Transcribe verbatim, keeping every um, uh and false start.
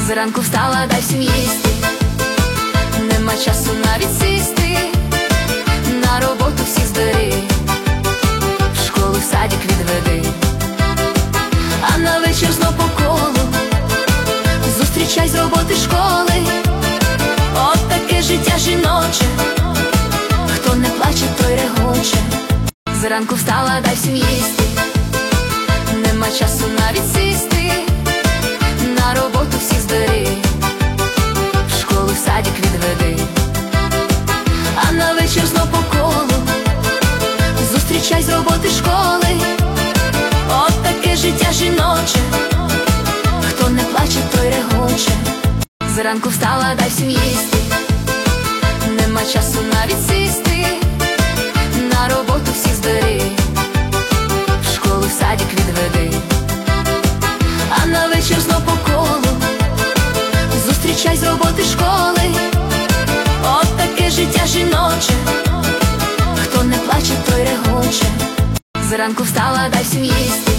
Зранку встала, дай всім їсти, нема часу навіть сісти, на роботу всіх збери, в школу, в садик відведи, а на вечір знов по колу, зустрічай з роботи школи. От таке життя жіноче, хто не плаче, той регоче. Зранку встала, дай всім їсти, нема часу навіть сісти, на роботу всіх збери, в школу, в садик відведи, а на вечір знов по колу, зустрічай з роботи школи. От таке життя жіноче, хто не плаче, той регоче. Зранку встала, дай всім їсти, нема часу навіть сісти, на роботу всіх збери, в школу, в садик відведи, а на вечір знов по колу, зустрічай з роботи школи. От таке життя жіноче, хто не плаче, той регоче. Зранку встала, дай всім їсти,